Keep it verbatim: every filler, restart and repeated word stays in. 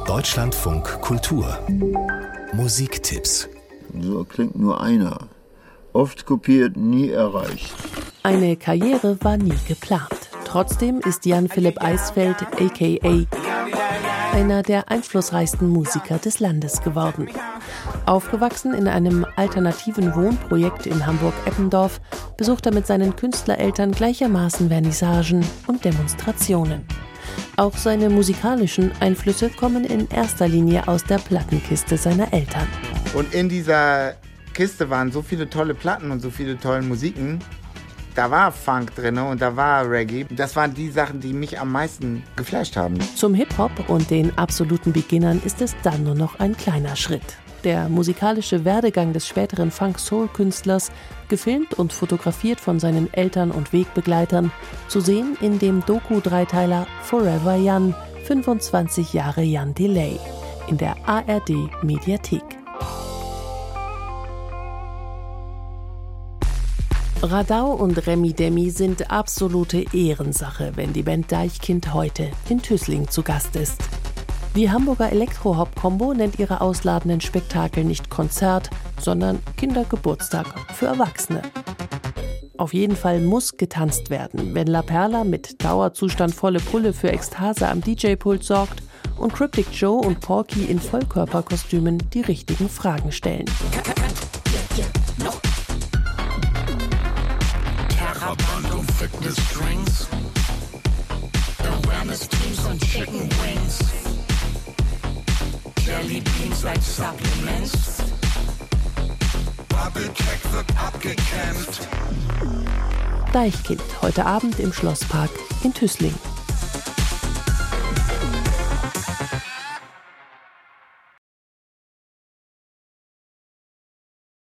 Deutschlandfunk Kultur Musiktipps. So klingt nur einer. Oft kopiert, nie erreicht. Eine Karriere war nie geplant. Trotzdem ist Jan Philipp Eisfeld, a k a einer der einflussreichsten Musiker des Landes geworden. Aufgewachsen in einem alternativen Wohnprojekt in Hamburg-Eppendorf, besucht er mit seinen Künstlereltern gleichermaßen Vernissagen und Demonstrationen. Auch seine musikalischen Einflüsse kommen in erster Linie aus der Plattenkiste seiner Eltern. Und in dieser Kiste waren so viele tolle Platten und so viele tolle Musiken. Da war Funk drin und da war Reggae. Das waren die Sachen, die mich am meisten geflasht haben. Zum Hip-Hop und den absoluten Beginnern ist es dann nur noch ein kleiner Schritt. Der musikalische Werdegang des späteren Funk-Soul-Künstlers, gefilmt und fotografiert von seinen Eltern und Wegbegleitern, zu sehen in dem Doku-Dreiteiler Forever Jan, fünfundzwanzig Jahre Jan Delay, in der A R D-Mediathek. Radau und Remi Demi sind absolute Ehrensache, wenn die Band Deichkind heute in Tüßling zu Gast ist. Die Hamburger Elektro-Hop-Kombo nennt ihre ausladenden Spektakel nicht Konzert, sondern Kindergeburtstag für Erwachsene. Auf jeden Fall muss getanzt werden, wenn La Perla mit Dauerzustand volle Pulle für Ekstase am D J-Pult sorgt und Cryptic Joe und Porky in Vollkörperkostümen die richtigen Fragen stellen. Fitness drinks, awareness teams on chicken wings, jelly beans like supplements, Bubble-Tech wird abgekämpft. Deichkind, heute Abend im Schlosspark in Tüßling.